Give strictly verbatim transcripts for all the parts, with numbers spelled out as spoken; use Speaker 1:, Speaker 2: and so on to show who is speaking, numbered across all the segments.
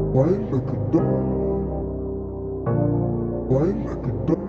Speaker 1: Wine like a duck. Wine like a duck.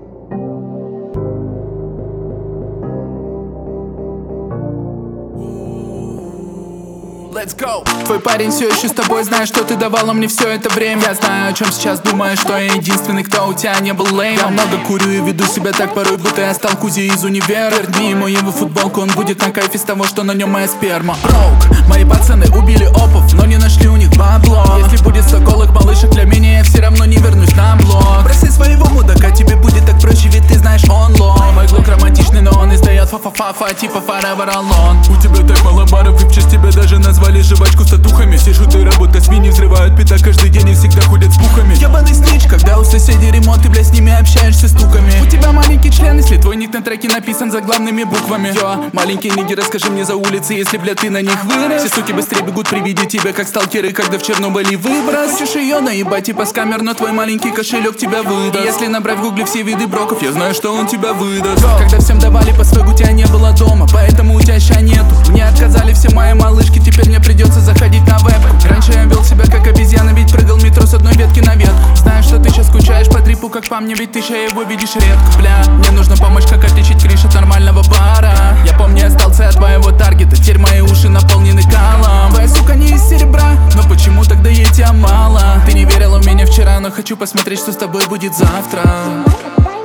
Speaker 2: Let's go. Твой парень все еще с тобой, знаю, что ты давала мне все это время. Я знаю, о чем сейчас думаешь, что я единственный, кто у тебя не был лейм. Я много курю и веду себя так порой, будто я стал Кузи из универа. Верни ему его футболку, он будет на кайфе с того, что на нем моя сперма. Броук, мои пацаны убили опов, но не нашли у них бабло. Если будет соколок, малышек, для меня я все равно не вернусь на блок. Бросай своего мудака, тебе будет так проще, ведь ты знаешь он лох. Мой глок романтичный, но он издает фа-фа-фа-фа, типа forever alone. У тебя так мало баров, и в честь тебя даже назвали жвачку с татухами. Все шуты, работа, свиньи взрывают пята каждый день и всегда ходят с пухами. Ебаный снич, когда у соседей ремонт, ты, блядь, с ними общаешься стуками. У тебя маленький член, если твой ник на треке написан заглавными буквами. Йо, маленький ниги, расскажи мне за улицы, если, блядь, ты на них вырос. Все суки быстрее бегут при виде тебя, как сталкеры, когда в Чернобыле выброс. Хочешь ее наебать типа с камер, но твой маленький кошелек тебя выдаст. И если набрать в гугле все виды броков, я знаю, что он тебя выдаст. Когда всем давали по свегу, тебя не было дома, поэтому у тебя ща нету. Мне отказали все мои малышки, теперь мне придется заходить на вебку. Раньше я вел себя как обезьяна, ведь прыгал в метро с одной ветки на ветку. Знаю, что ты сейчас скучаешь по трипу, как по мне, ведь ты ща его видишь редко. Бля, мне нужна помощь, как отличить криш от нормального бара. Я помню, я стал цель твоего таргета, теперь мои уши наполнены калом. Твоя сука не из серебра, но почему тогда ей тебя мало? Ты не верила в меня вчера, но хочу посмотреть, что с тобой будет завтра.